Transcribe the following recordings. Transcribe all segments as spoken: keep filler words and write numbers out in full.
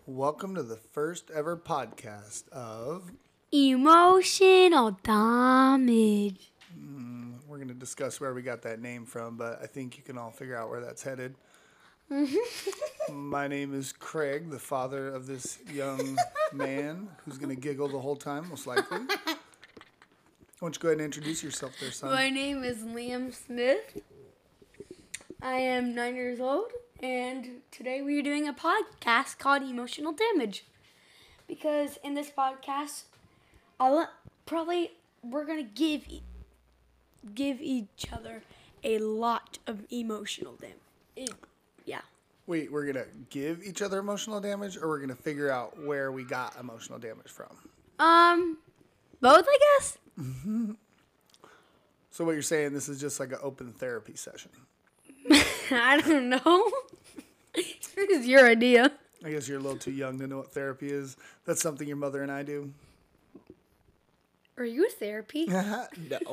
Welcome to the first ever podcast of. Emotional damage. Mm, we're going to discuss where we got that name from, but I think you can all figure out where that's headed. My name is Craig, the father of this young man who's going to giggle the whole time, most likely. Why don't you go ahead and introduce yourself there, son? My name is Liam Smith. I am nine years old, and today we are doing a podcast called Emotional Damage. Because in this podcast, I'll probably we're gonna give e- give each other a lot of emotional damage. Yeah. Wait, we're going to give each other emotional damage, or we're going to figure out where we got emotional damage from? Um, both, I guess. So what you're saying, this is just like an open therapy session? I don't know. This is your idea. I guess you're a little too young to know what therapy is. That's something your mother and I do. Are you therapy? No.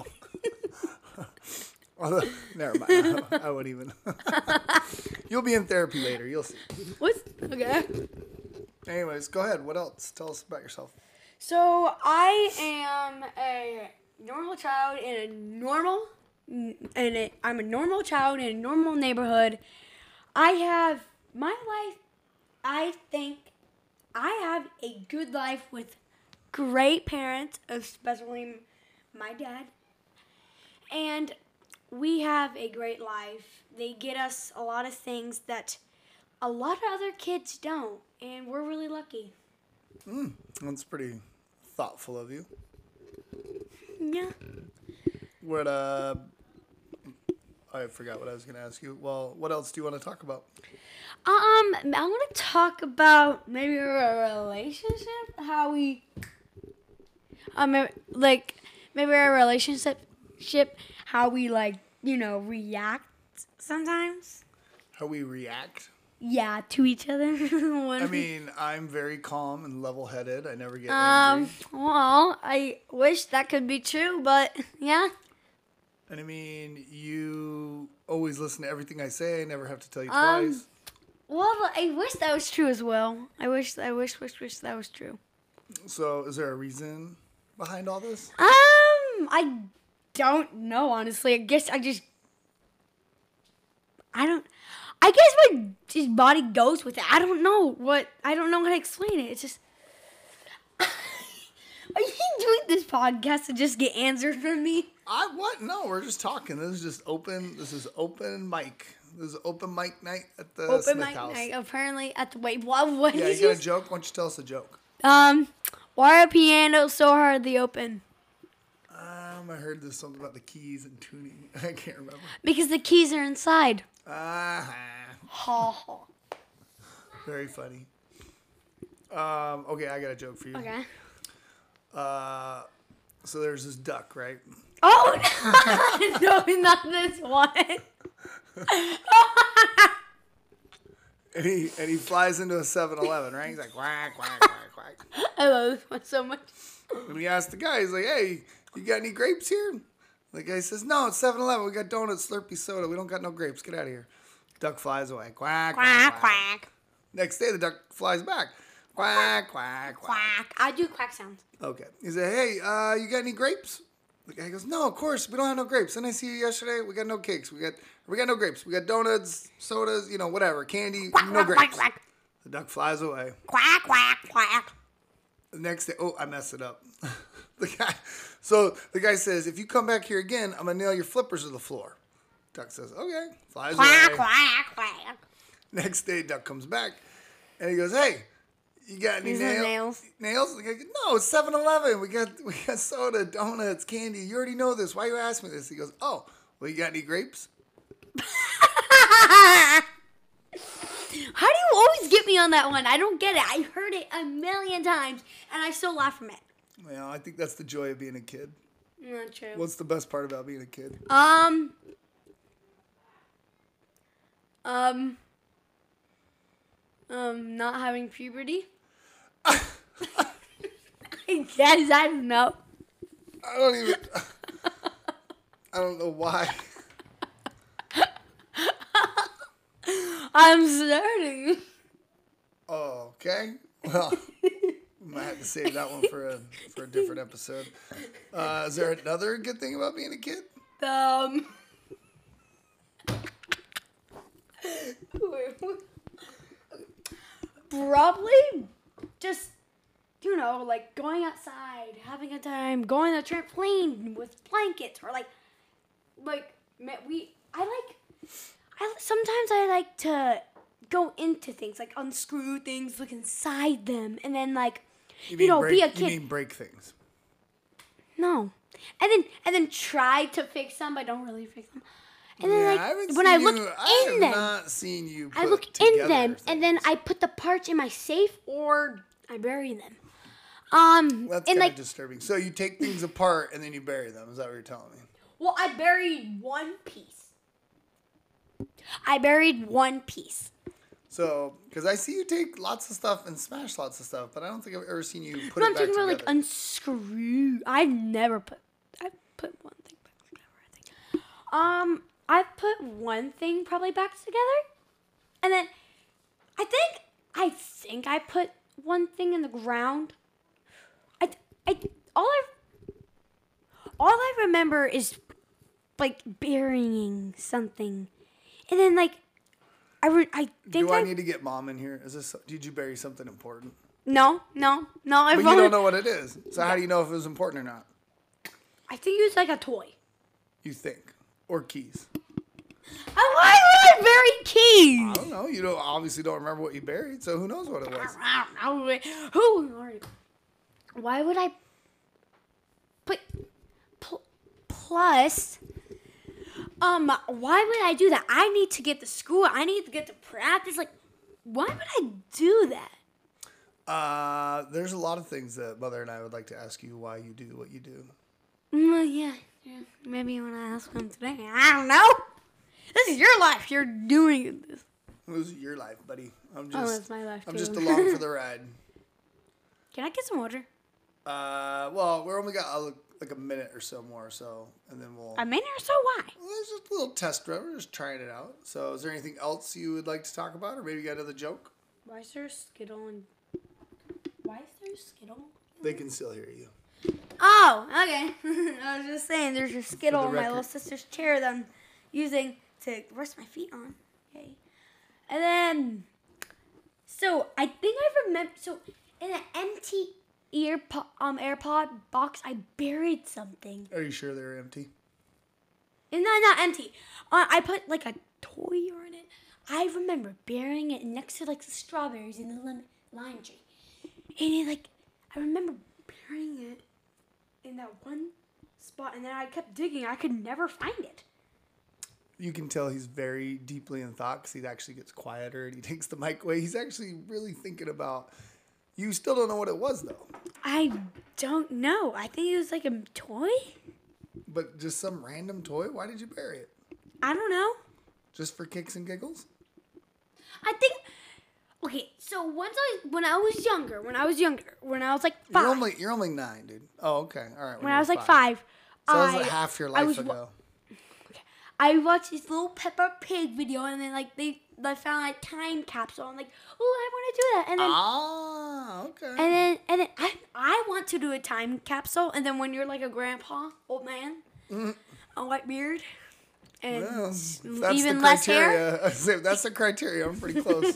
Although, never mind. I, I wouldn't even. You'll be in therapy later. You'll see. What's okay? Anyways, go ahead. What else? Tell us about yourself. So I am a normal child in a normal, and a, I'm a normal child in a normal neighborhood. I have my life. I think I have a good life with great parents, especially my dad. And we have a great life. They get us a lot of things that a lot of other kids don't, and we're really lucky. Mm, that's pretty thoughtful of you. Yeah. What, uh... I forgot what I was going to ask you. Well, what else do you want to talk about? Um, I want to talk about maybe a relationship, how we, um, like maybe our relationship, ship, how we like, you know, react sometimes. How we react? Yeah, to each other. I mean, I'm very calm and level-headed. I never get um, angry. well, I wish that could be true, but yeah. And I mean, you always listen to everything I say. I never have to tell you Um, twice. Well, I wish that was true as well. I wish, I wish, wish, wish that was true. So, is there a reason behind all this? Um, I don't know, honestly. I guess I just, I don't, I guess my just body goes with it. I don't know what, I don't know how to explain it. It's just, are you doing this podcast to just get answers from me? I what? No, we're just talking. This is just open. This is open mic. This is open mic night at the Open Smith mic house. night, apparently, at the, wait, what, what Yeah, did you you got a joke? Why don't you tell us a joke? Um, why are pianos so hard to open? Um, I heard there's something about the keys and tuning. I can't remember. Because the keys are inside. Ah, Ha ha. very funny. Um, okay, I got a joke for you. Okay. Uh, so there's this duck, right? Oh, no, no, not this one. And he and he flies into a seven eleven, right? He's like, quack, quack, quack, quack. I love this one so much. And he asks the guy, he's like, hey, you got any grapes here? The guy says, no, it's seven eleven. We got donuts, Slurpee soda. We don't got no grapes. Get out of here. Duck flies away. Quack, quack, Quack, quack. Next day, the duck flies back. Quack, quack, quack. Quack. I do quack sounds. Okay. He said, hey, uh, you got any grapes? The guy goes, no, of course. We don't have no grapes. Didn't I see you yesterday? We got no cakes. We got we got no grapes. We got donuts, sodas, you know, whatever. Candy, Quack, no quack, grapes. quack, quack. The duck flies away. Quack, quack, quack. The next day, oh, I messed it up. the guy, so the guy says, if you come back here again, I'm gonna nail your flippers to the floor. Duck says, okay, flies Quack, away. quack, quack. Next day, Duck comes back, and he goes, hey, you got any These are nail- nails. nails? The guy goes, no, it's seven eleven. We got we got soda, donuts, candy. You already know this. Why you asking me this? He goes, oh, well, you got any grapes? How do you always get me on that one? I don't get it. I heard it a million times, and I still laugh from it. Well, I think that's the joy of being a kid. Not true. What's the best part about being a kid? Um. Um. Um, not having puberty. I guess I don't know. I don't even. I don't know why. I'm starting. Oh, okay. Well, we might have to save that one for a for a different episode. Uh, is there another good thing about being a kid? Um. Probably just, you know, like going outside, having a time, going on a trampoline with blankets, or like, like we. I like. I sometimes I like to go into things, like unscrew things, look inside them, and then like, you, you know, break, be a kid. You mean break things? No, and then and then try to fix them, but don't really fix them. And then, Yeah, like, I haven't when seen I look you, I in have them, not seen you put I look together in them, things. and then I put the parts in my safe or I bury them. Um, That's and kind like, of disturbing. So you take things apart and then you bury them. Is that what you're telling me? well, I buried one piece. I buried one piece. So, because I see you take lots of stuff and smash lots of stuff, but I don't think I've ever seen you put No, it I'm back talking together. about like unscrew. I never put. I put one thing back together. I think. Um, I put one thing probably back together, and then I think I think I put one thing in the ground. I I all I all I remember is like burying something, and then like I re- I think Do I, I need to get mom in here? Is this? Did you bury something important? no no no I But you don't know what it is. So how do you know if it was important or not? I think it was like a toy. You think, or keys? Why would I bury keys? I don't know. You don't obviously don't remember what you buried, so who knows what it was? Who? Why would I put pl- plus? Um, why would I do that? I need to get to school. I need to get to practice. Like, why would I do that? Uh, there's a lot of things that Mother and I would like to ask you why you do what you do. Mm, yeah, yeah. Maybe when I ask him today, I don't know. This is your life. You're doing this. This is your life, buddy. I'm Oh, just, it's my life I'm too. just along for the ride. Can I get some water? Uh, well, we're only got uh, like a minute or so more, so and then we'll. A minute or so? Why? Well, it's just a little test run. We're just trying it out. So, is there anything else you would like to talk about, or maybe you got another joke? Why is there a Skittle and... Why is there a Skittle? They can still hear you. Oh, okay. I was just saying there's a Skittle For on the my little record. sister's chair that I'm using to rest my feet on. Okay. And then... So, I think I remember... So, in an empty ear po- um, AirPod box, I buried something. Are you sure they're empty? And not, not empty. Uh, I put like a toy in it. I remember burying it next to like the strawberries in the lemon lime tree. And it like, I remember burying it in that one spot, and then I kept digging. I could never find it. You can tell he's very deeply in thought because he actually gets quieter and he takes the mic away. He's actually really thinking about. You still don't know what it was though. I don't know. I think it was like a toy. But just some random toy. Why did you bury it? I don't know. Just for kicks and giggles? I think. Okay, so once I when I was younger, when I was younger, when I was like five. You're only you're only nine, dude. Oh, okay, all right. when you I were was like five. So I, that was like half your I life was, ago. I watched this little Peppa Pig video, and then like they, they found like time capsule. I'm like, oh, I want to do that, and then Ah, okay. and then and then I I want to do a time capsule, and then when you're like a grandpa, old man, Mm. a white beard, and Well, if that's even the less hair. criteria. If that's the criteria. I'm pretty close.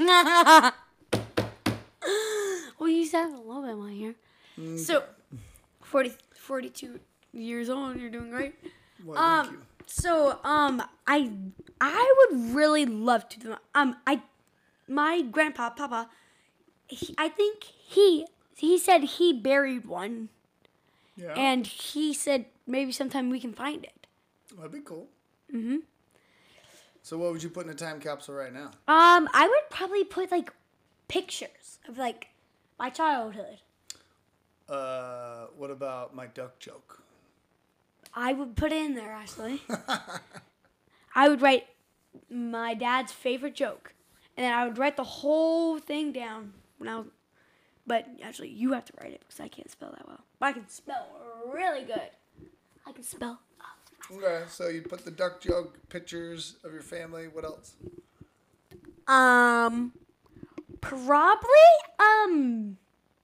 Well, you just have a little bit more hair. Mm. So, forty, forty-two years old, you're doing great. Well, Um, thank you. so, um, I, I would really love to do, um, I, my grandpa, Papa, he, I think he, he said he buried one, Yeah, and he said maybe sometime we can find it. that'd be cool. Mm-hmm. So, what would you put in a time capsule right now? Um, I would probably put, like, pictures of, like, my childhood. Uh, what about my duck joke? I would put it in there, actually. I would write my dad's favorite joke. And then I would write the whole thing down when I was... But actually, you have to write it because I can't spell that well. But I can spell really good. I can spell... Okay, so you put the duck joke, pictures of your family. What else? Um... Probably, um,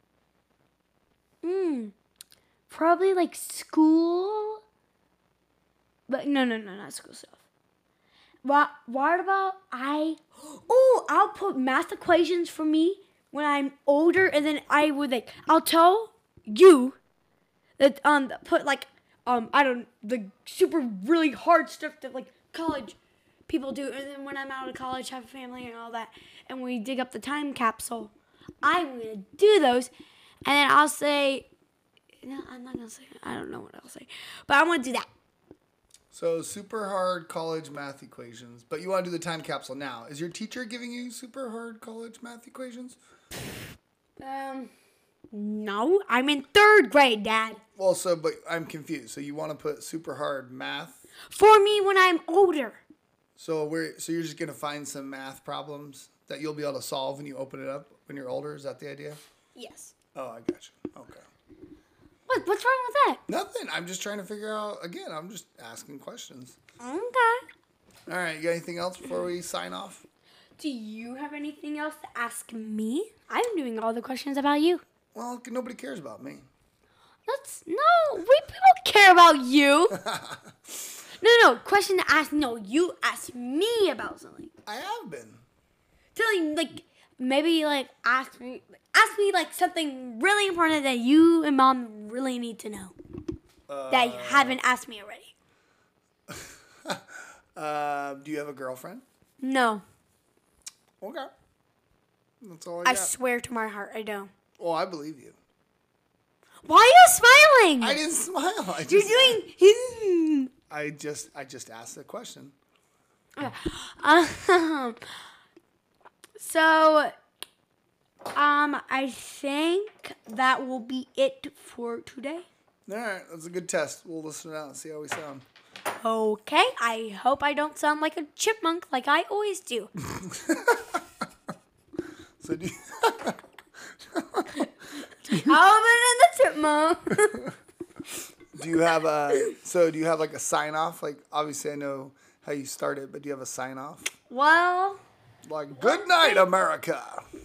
mm, probably like school. But no, no, no, not school stuff. What, what about I, oh, I'll put math equations for me when I'm older, and then I would like, I'll tell you that, um, put like, um, I don't, the super really hard stuff that like college people do, and then when I'm out of college, have a family and all that, and we dig up the time capsule, I'm gonna do those, and then I'll say, no, I'm not gonna say, I don't know what I'll say, but I want to do that. So super hard college math equations, but you want to do the time capsule now. Is your teacher giving you super hard college math equations? Um, no, I'm in third grade, Dad. Well, so, but I'm confused. So you want to put super hard math? For me when I'm older. So we're so you're just gonna find some math problems that you'll be able to solve when you open it up when you're older. Is that the idea? Yes. Oh, I got you. Okay. What? What's wrong with that? Nothing. I'm just trying to figure out. Again, I'm just asking questions. Okay. All right. You got anything else before we sign off? Do you have anything else to ask me? I'm doing all the questions about you. Well, nobody cares about me. That's no. We people care about you. No, no, question to ask. No, you ask me about something. I have been. Telling like maybe like ask me, ask me like something really important that you and Mom really need to know Uh, that you haven't asked me already. uh, do you have a girlfriend? No, Okay. That's all I I got. swear to my heart, I don't. Well, I believe you. Why are you smiling? I didn't smile. I just You're doing. I just I just asked a question. Um, so, um, I think that will be it for today. All right, that's a good test. We'll listen it out and see how we sound. Okay, I hope I don't sound like a chipmunk like I always do. So do you, Alvin and the chipmunk. do you have a so do you have like a sign off? Like obviously I know how you started, but do you have a sign off? Well, Like good night, America.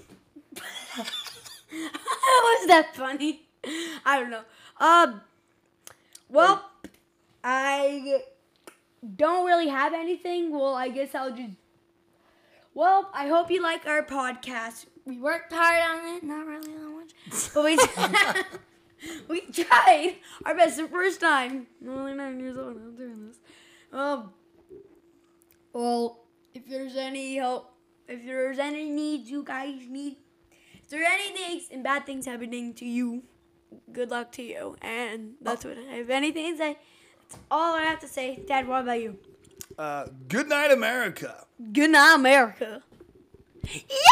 how was that funny? I don't know. Um, well, I don't really have anything. Well, I guess I'll just. Well, I hope you like our podcast. We worked hard on it, not really that much, but we we tried our best the first time. I'm only nine years old. I'm doing this. Um. Well, if there's any help, if there's any needs you guys need, if there are any things and bad things happening to you, good luck to you. And that's what I have anything to say. That's all I have to say. Dad, what about you? Uh, good night, America. Good night, America.